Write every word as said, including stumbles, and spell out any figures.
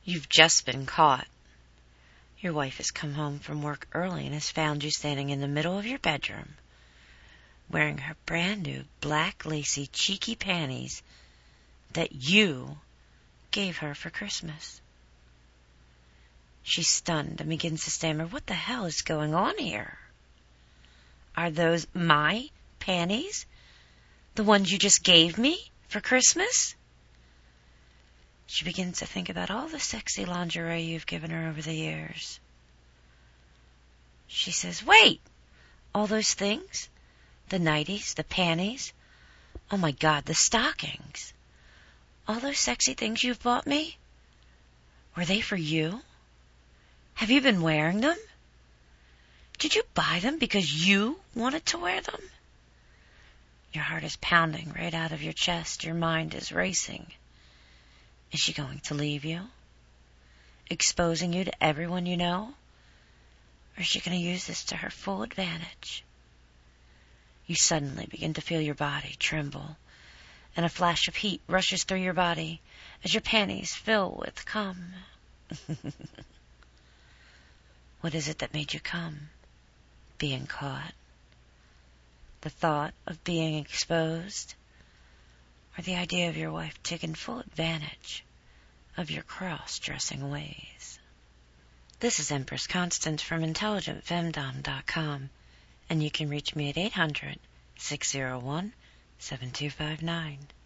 You've just been caught. Your wife has come home from work early and has found you standing in the middle of your bedroom, wearing her brand new black lacy cheeky panties that you gave her for Christmas. She's stunned and begins to stammer, "What the hell is going on here? Are those my panties? The ones you just gave me for Christmas?" She begins to think about all the sexy lingerie you've given her over the years. She says, "Wait! All those things? The nighties, the panties, oh my God, the stockings. All those sexy things you've bought me? Were they for you? Have you been wearing them? Did you buy them because you wanted to wear them?" Your heart is pounding right out of your chest. Your mind is racing. Is she going to leave you? Exposing you to everyone you know? Or is she going to use this to her full advantage? You suddenly begin to feel your body tremble, and a flash of heat rushes through your body as your panties fill with cum. What is it that made you come? Being caught? The thought of being exposed? Or the idea of your wife taking full advantage of your cross-dressing ways? This is Empress Constance from intelligent femdom dot com, and you can reach me at eight hundred, six oh one, seven two five nine.